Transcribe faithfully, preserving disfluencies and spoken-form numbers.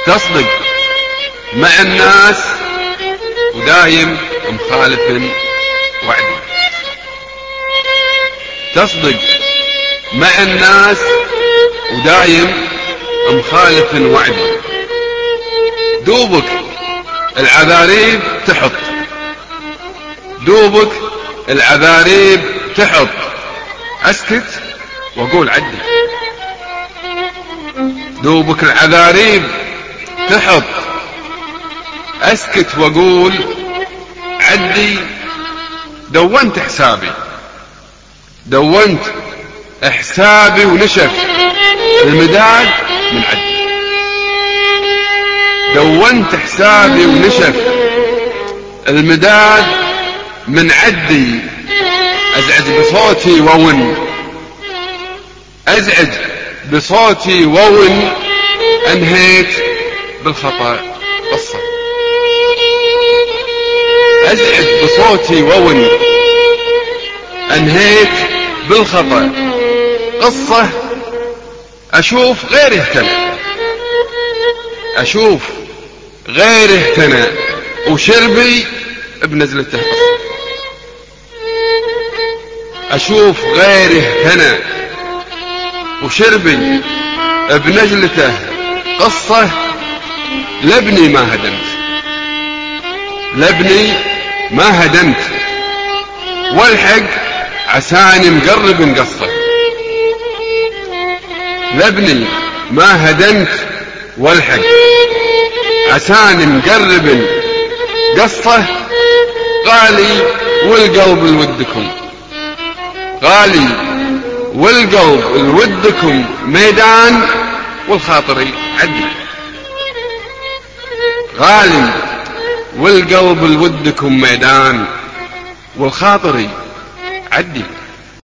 تصدق مع الناس ودايم مخالف وعدي. تصدق مع الناس ودايم مخالف وعدي. دوبك العذاريب تحط دوبك العذاريب تحط اسكت واقول عدي. دوبك العذاريب تحط اسكت واقول عدي. دونت حسابي دونت حسابي ونشف المداد من عدي. دونت حسابي ونشف المداد من عدي. ازعج بصوتي وون ازعج بصوتي وون انهيت بالخطأ قصة. ازعج بصوتي وون انهيت بالخطأ قصة. اشوف غيره اهتنى اشوف غيره اهتنى وشربي بنزلته قصة. اشوف غيره اهتنى وشربي بنجلته قصة. لابني ما هدمت لابني ما هدمت والحق عساني مقرب نقصه. لابني ما هدمت والحق عساني مقرب قصه. غالي والقلب لودكم غالي والقلب لودكم ميدان والخاطري عدي. غالي والقلب لودكم ميدان والخاطري عدي.